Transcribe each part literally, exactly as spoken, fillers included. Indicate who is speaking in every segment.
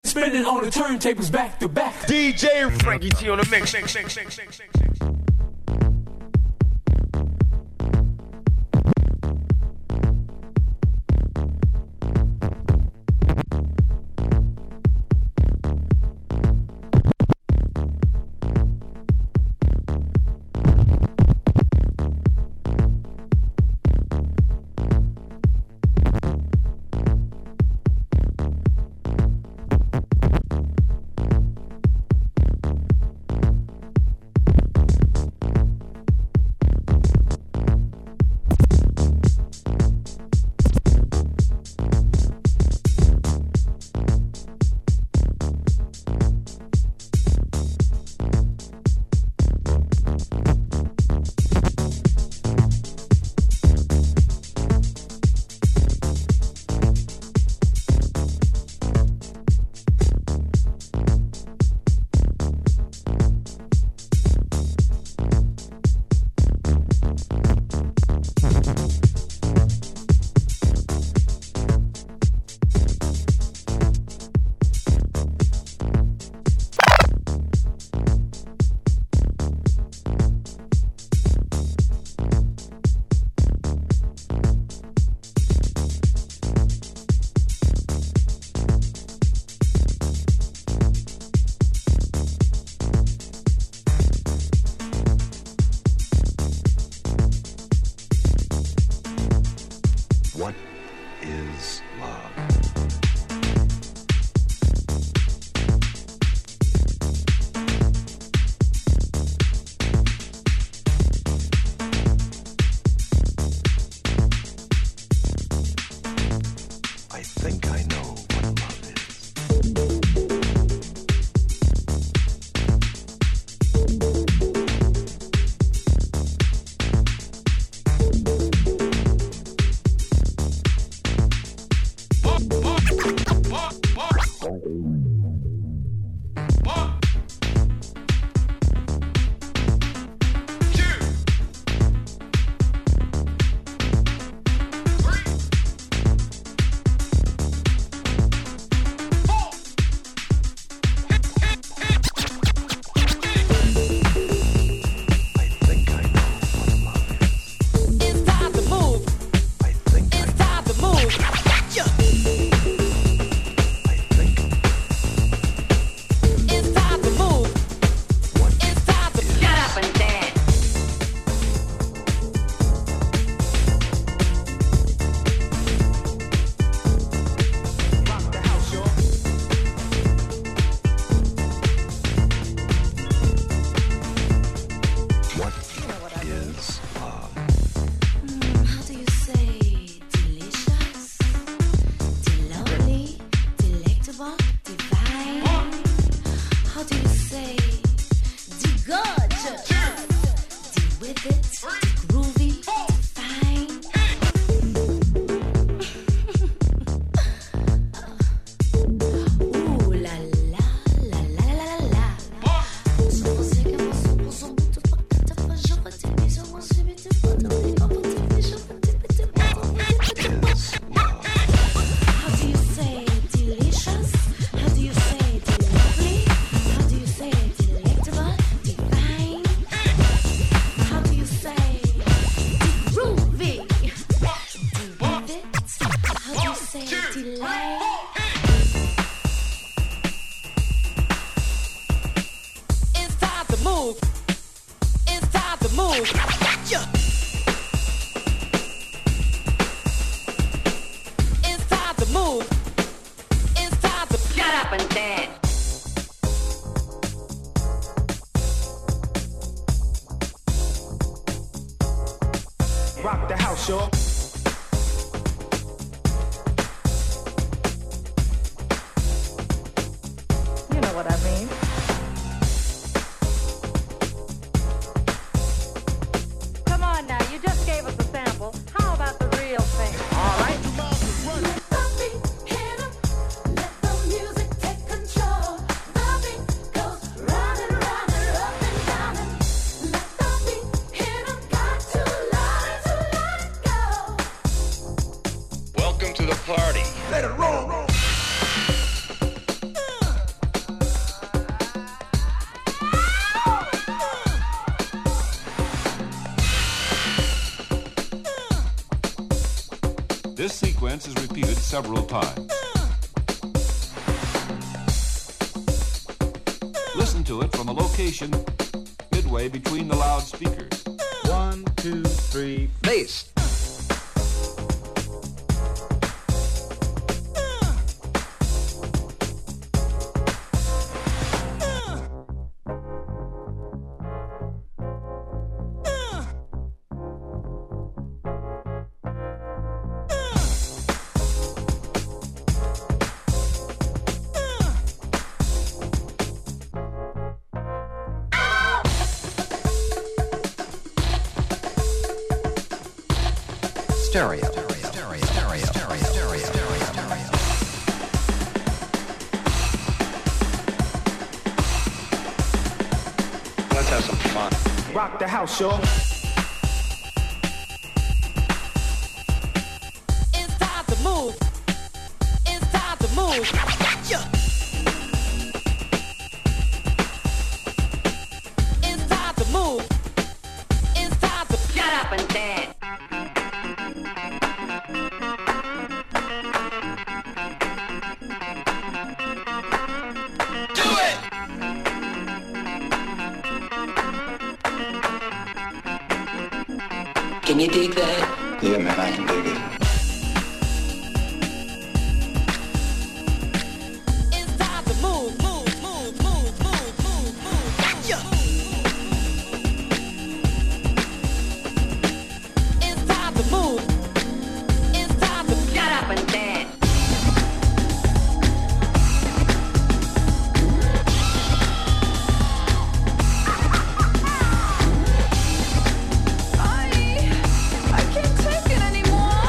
Speaker 1: Spinning on the turntables back to back.
Speaker 2: D J Frankie T on the mix. mix, mix, mix, mix, mix.
Speaker 3: Go. sequence is repeated several times. Listen to it from a location midway between the loudspeakers.
Speaker 4: One, two, three, bass. Stereo. Stereo. Stereo. Stereo. Stereo. Stereo. Stereo.
Speaker 2: Let's have some fun.
Speaker 1: Rock the house, y'all.
Speaker 5: It's time to move. It's time to move. Yeah. It's time to move. It's time to shut up and dance.
Speaker 6: Can you dig that?
Speaker 7: Yeah, man, I can dig it.
Speaker 5: It's time to move, move, move, move, move, move, move. Yeah. It's time to move. It's time to shut up and dance. I can't take it anymore.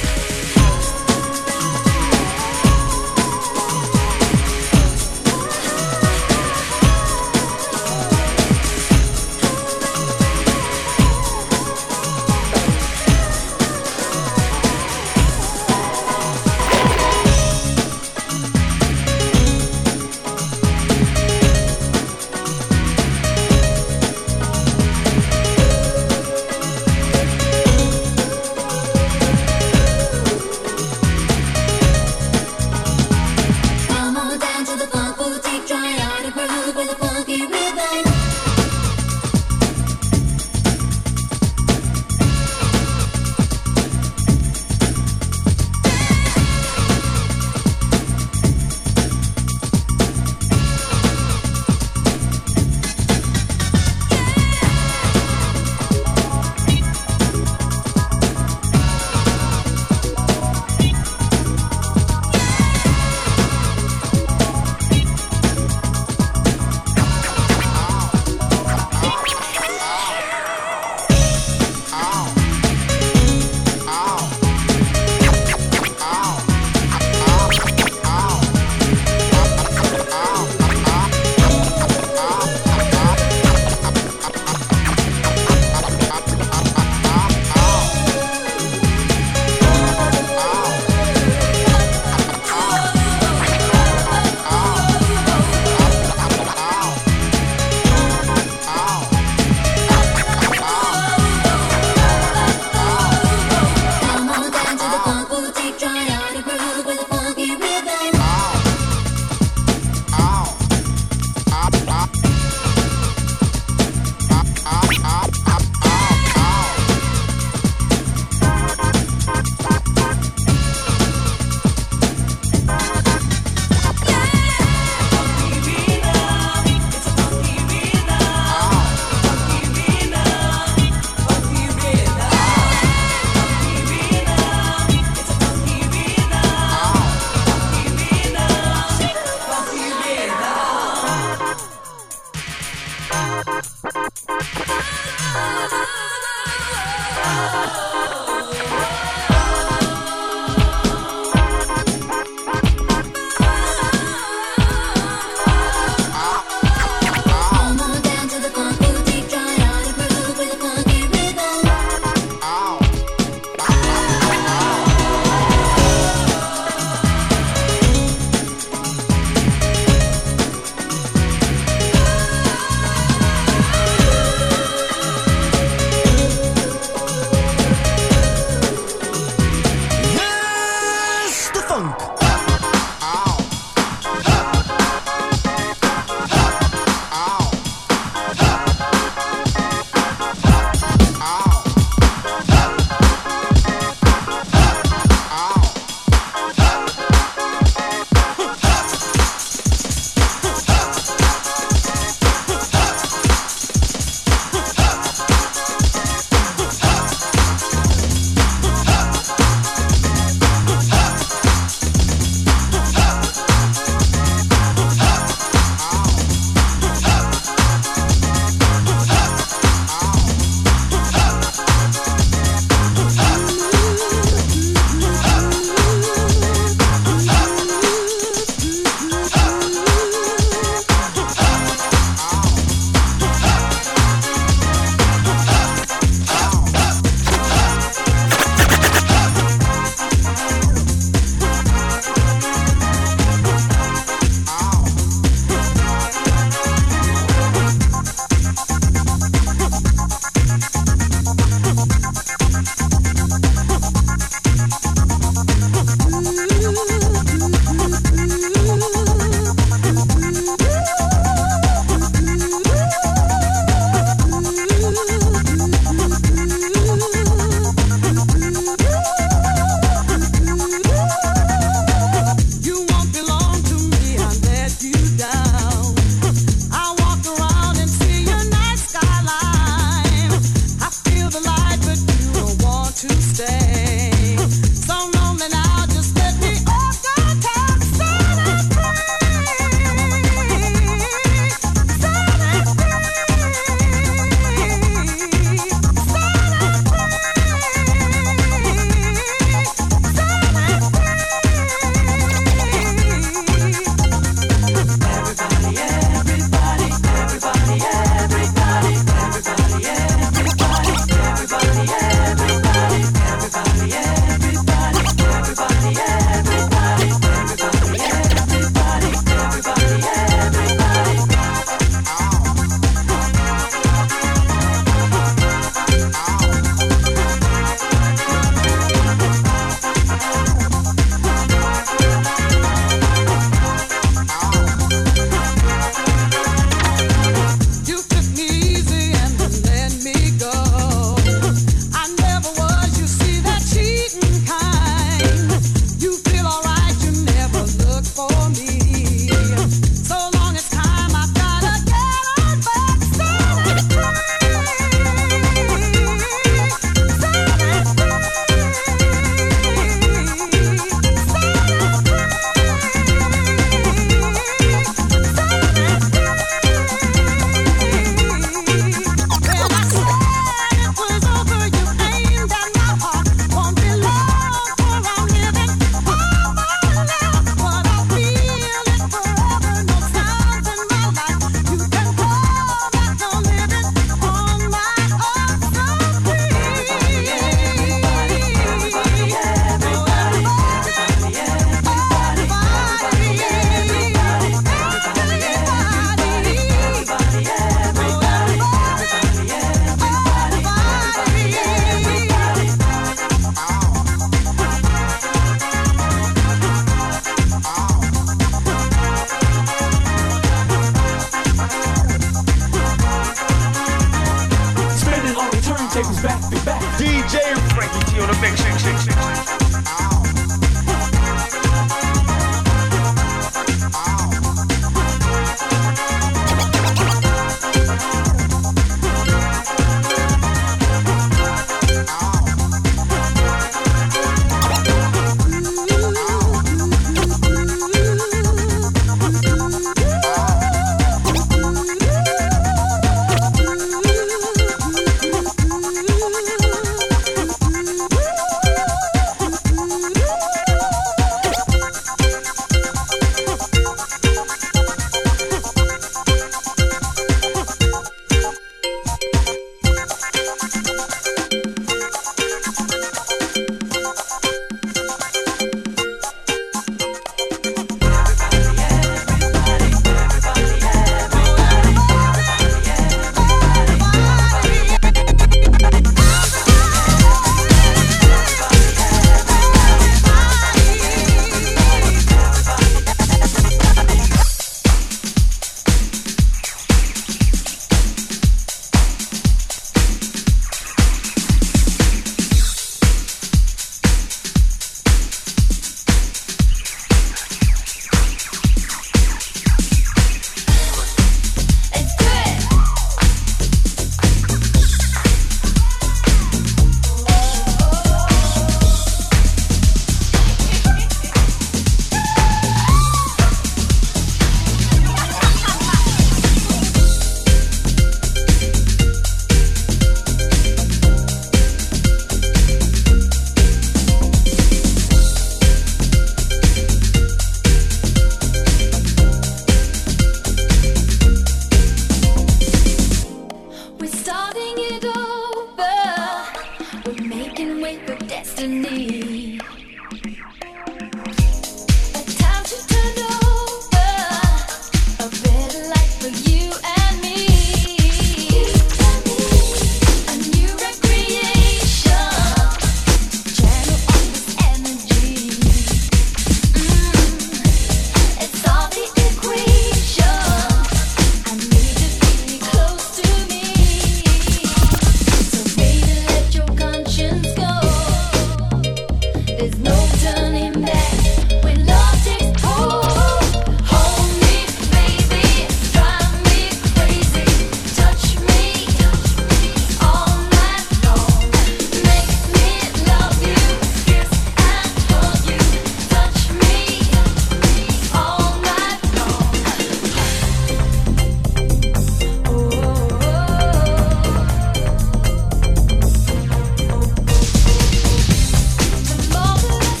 Speaker 7: Marvelous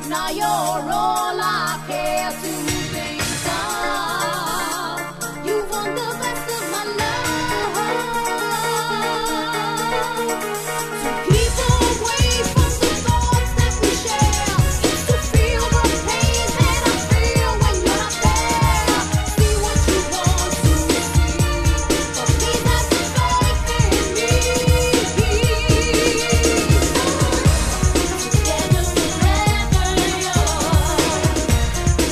Speaker 7: Now you're all I care to think of. You want the best of my love. To keep away from the thoughts that we share. It's to feel the pain that I feel when you're not there. See what you want to see. But please have some faith in me. Together forever, you're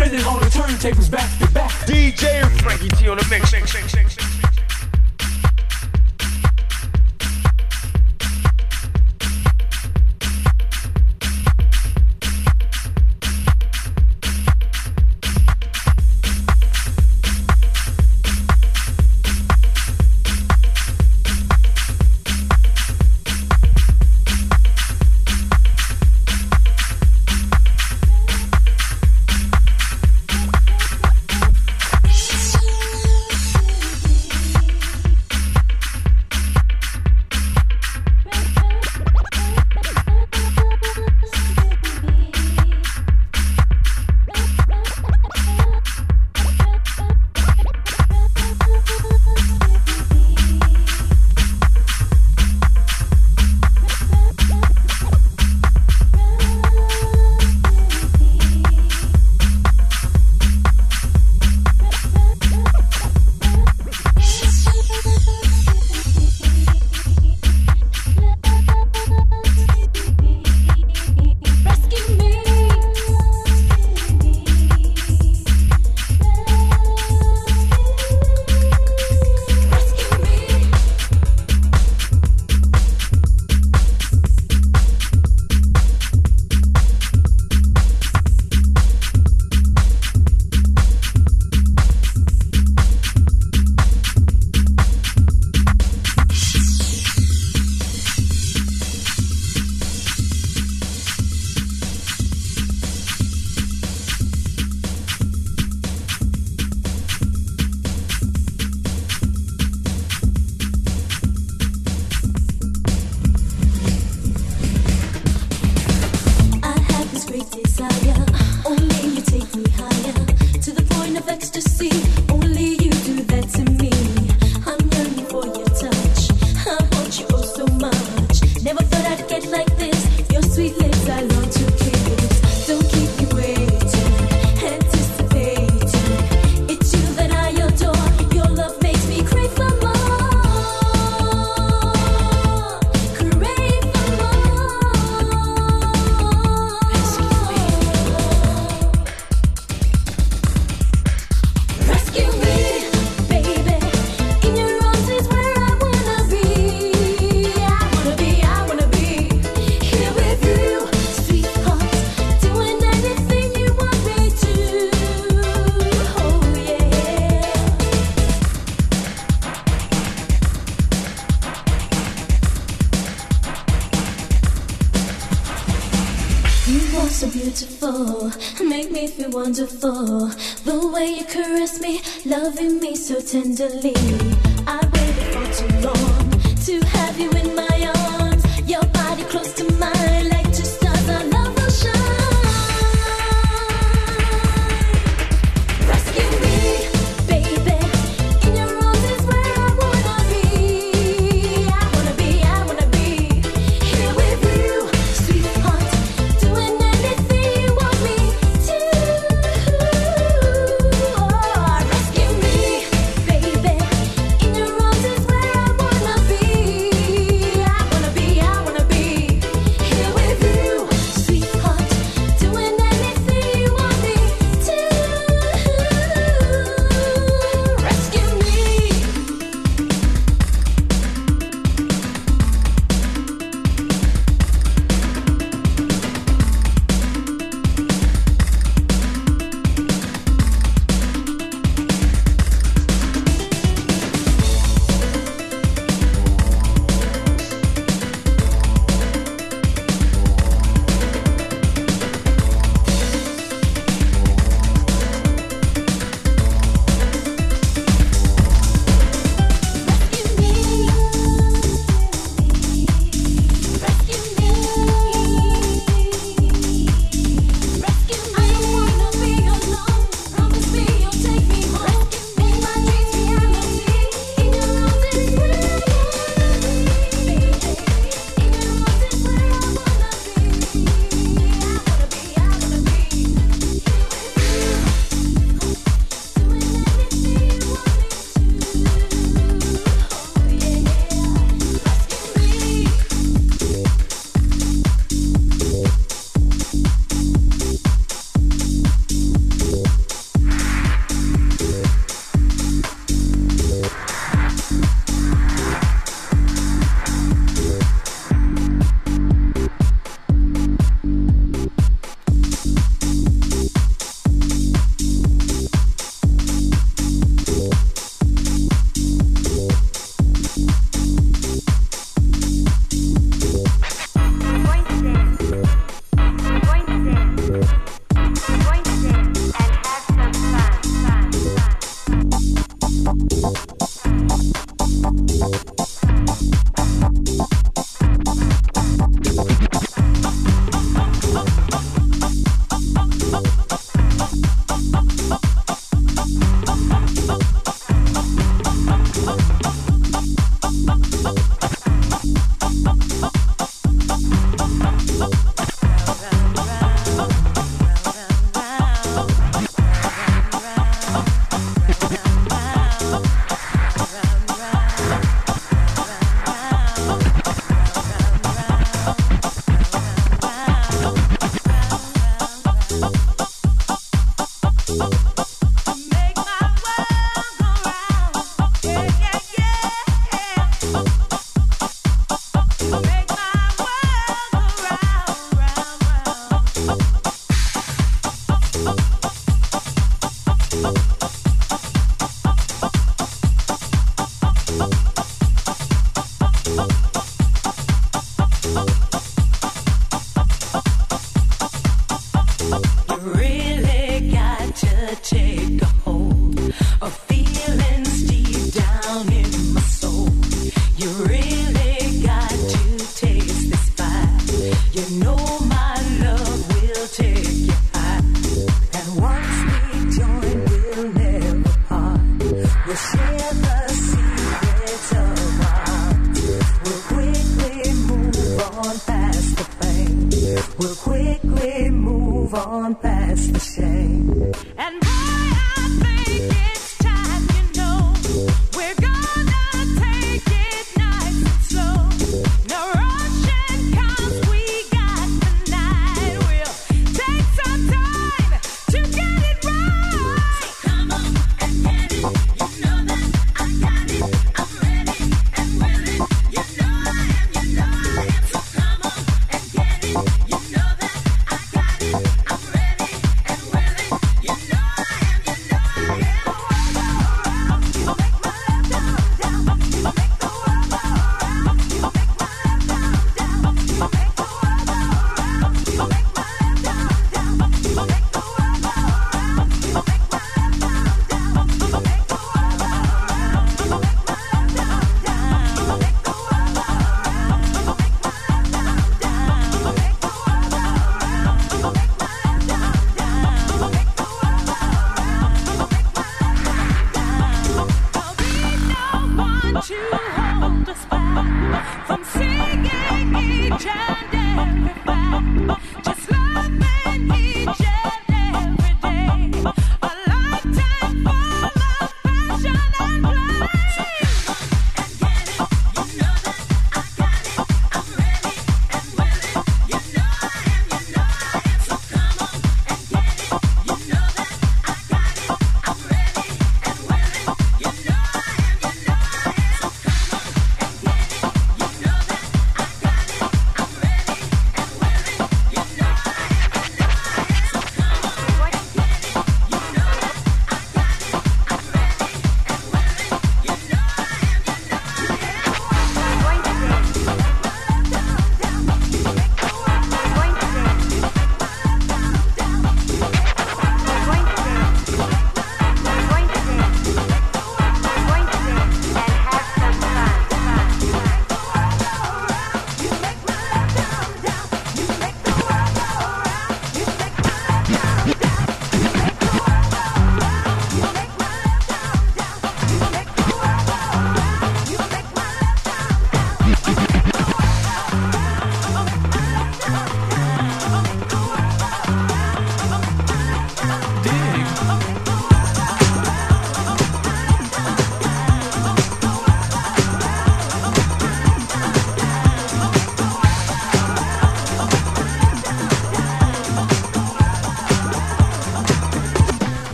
Speaker 1: spinning on the turntables back to back.
Speaker 2: D J Frankie T on the mix. mix, mix, mix, mix.
Speaker 8: so beautiful, make me feel wonderful. The way you caress me, loving me so tenderly. I waited for too long to have you in my arms. Your body close to mine, like two stars, our love will shine. Rescue me, baby. In your arms is where I wanna be. I wanna be, I wanna be here with you, sweetheart, doing anything you want me to. Oh, rescue me, baby. In your arms is where I wanna be. I
Speaker 9: take you high. And once we join, we'll never part. We'll share the secrets of our hearts. We'll quickly move on past the pain. We'll quickly move on past the shame.
Speaker 7: And boy, I think it's time, you know, we're gonna take it nice and slow. No rushing 'cause we got the night. We'll take some time to get it right. So come on and get it. You know that I got it. I'm ready and willing. You know I am, you know I am. So come on and get it. You know that I got it. I'm ready and willing. You know I am.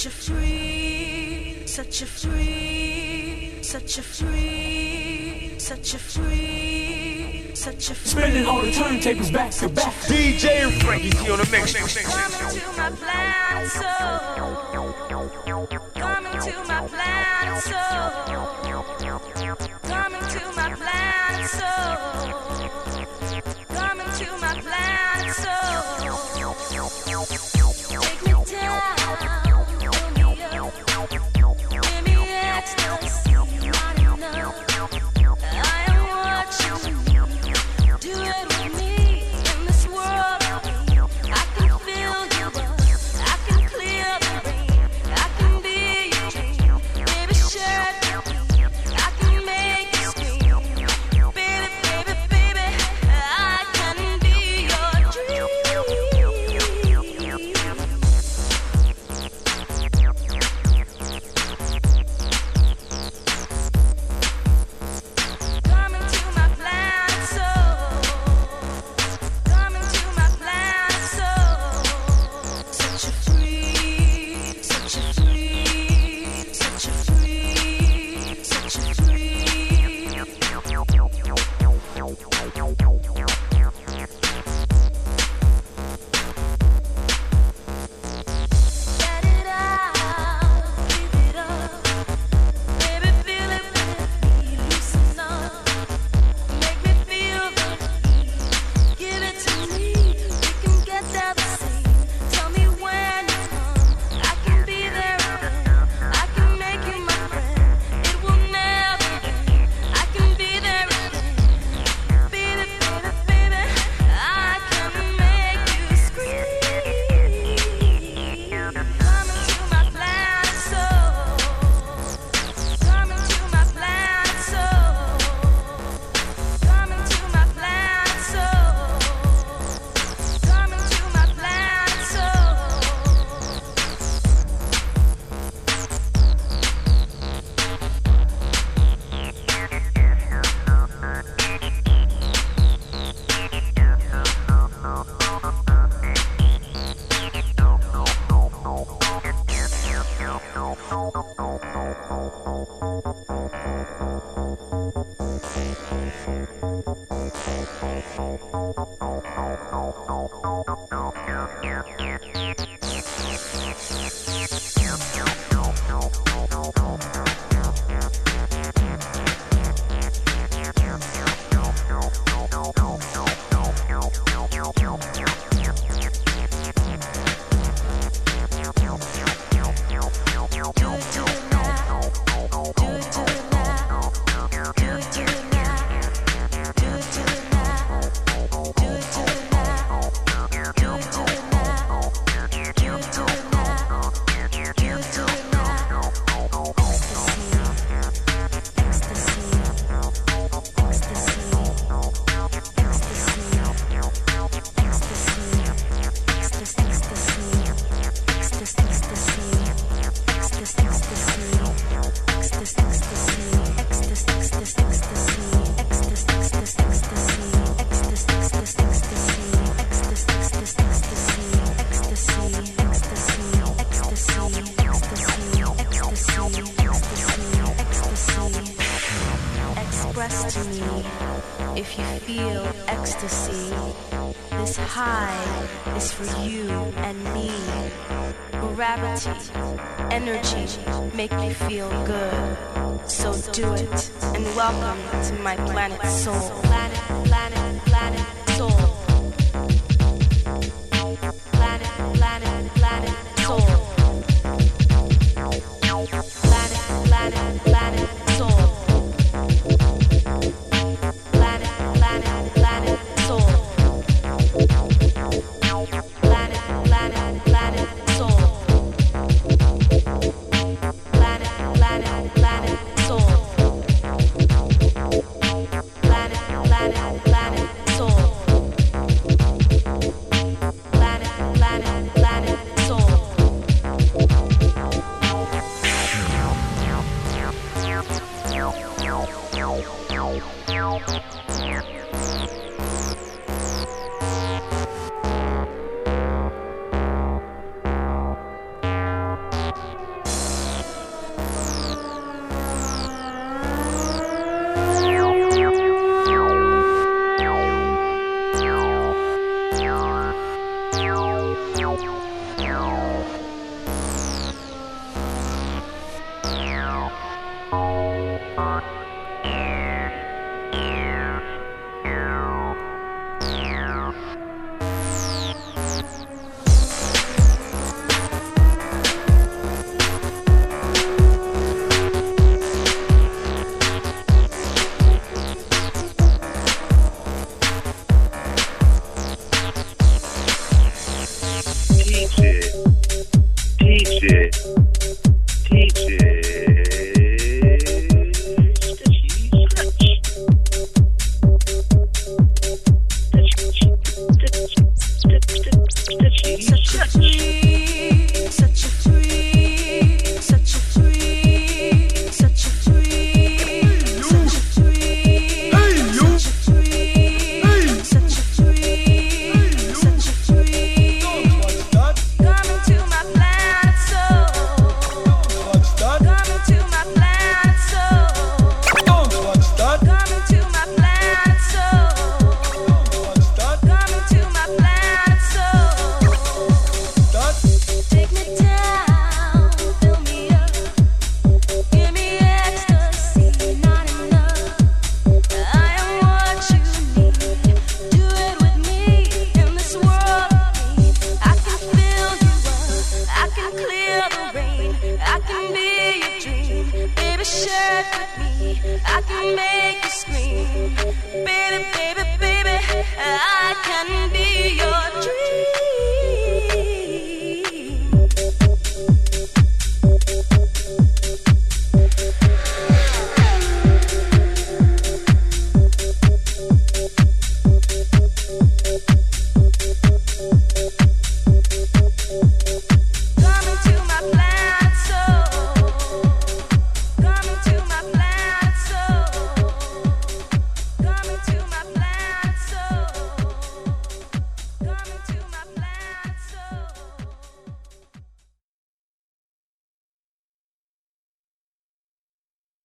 Speaker 9: a free, such a free, such a free, such a free, such a free.
Speaker 1: Spinning all the turntables back to back.
Speaker 2: D J Frankie T on the mix.
Speaker 9: Coming to my planet soul. Coming to my planet soul. Coming to my planet soul. Coming to my planet soul. Take me down, pull me up, give me ecstasy, not enough. I am watching you do it with me in this world. I can feel your love, I can clear the rain, I can be your dream, baby share it with me, I can make you scream, baby, baby, baby, I can be your dream. Coming to my planet soul, coming to my planet soul. Such a free, such a free, such a free, such a free. Let it out, breathe it up, baby, feel it with me, loosen up, make me feel the heat, give it to me, we can get there the same. Tell me when you come, I can be there again, I can make you my friend, it will never end, I can be there again, baby, baby, baby, I can make you scream. Coming to my planet soul, coming to my planet soul, coming to my planet soul, coming to my planet soul. Do it to it now, do it to it now, do it to it now, do it to it now, do it to it now, do it to it now, do it to it now, do it to it now. Ecstasy, ecstasy, ecstasy, ecstasy, ecstasy, ecstasy, ecstasy, ecstasy. Ecstasy, ecstasy, ecstasy, ecstasy, ecstasy, ecstasy, ecstasy, ecstasy, ecstasy, ecstasy, express to me if you feel ecstasy. This high is for you and me. Gravity, energy, make me feel good. So do it, and welcome to my planet soul. Planet, planet, planet soul. Planet, planet, planet soul. Planet, planet, planet soul. Planet, planet, planet soul. Planet, planet, planet soul. Planet, planet, planet soul. Planet, planet, planet soul. Planet, planet, planet soul.